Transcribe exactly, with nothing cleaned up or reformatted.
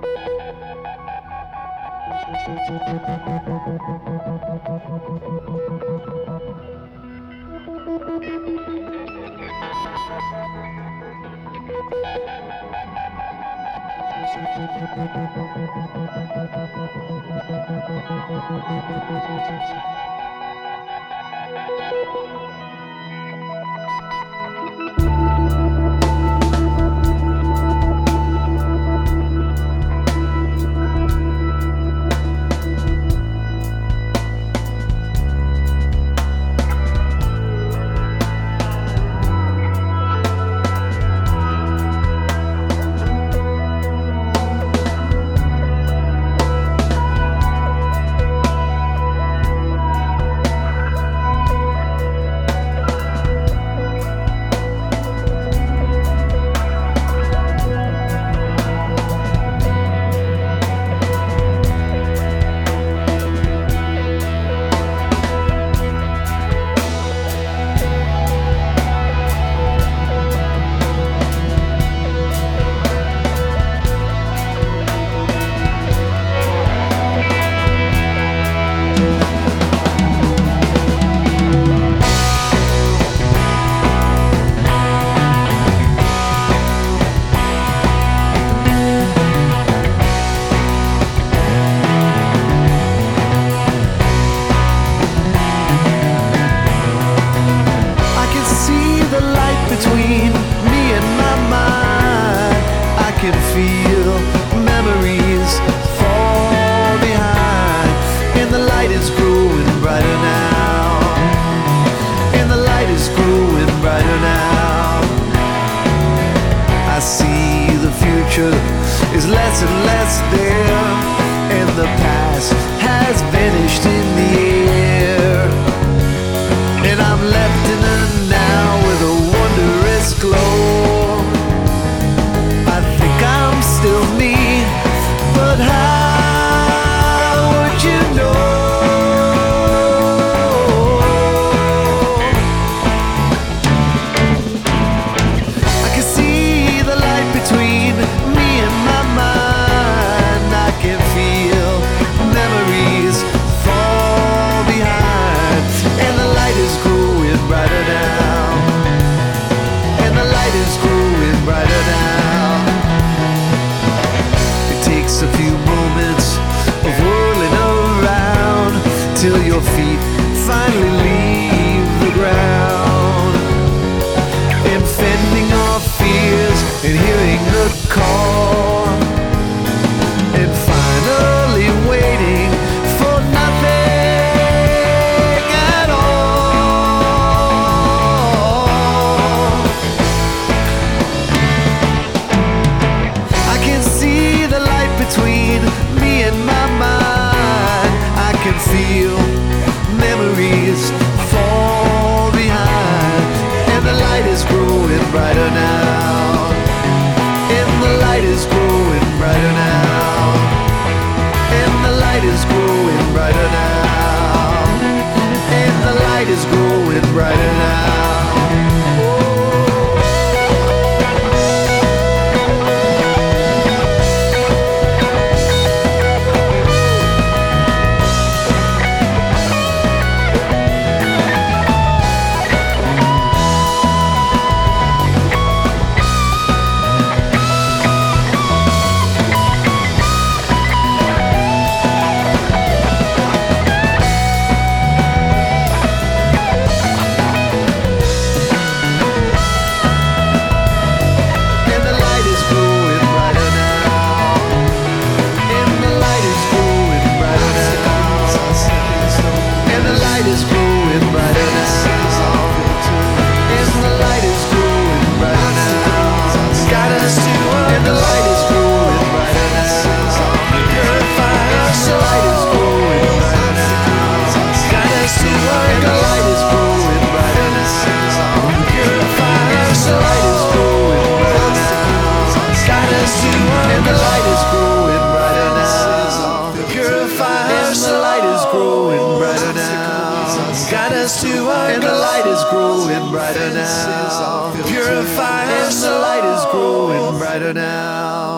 Is less and less there, and the past has vanished in the air, and I'm left in the now with a wondrous glow. I think I'm still me, but how would you know? I can see the light between me and my mind. I can feel memories fall behind, and the light is growing brighter now, and the light is growing brighter now. It takes a few moments of whirling around till your feet finally leave the ground, and fending off fears and hearing the call, and finally waiting for nothing at all. I can see the light between me and my mind. I can feel memories fall behind, and the light is growing brighter now, and the light is growing brighter now, and the light is growing brighter now, and the light is growing brighter now. And the light is growing brighter now. Purify us, the light is growing brighter now.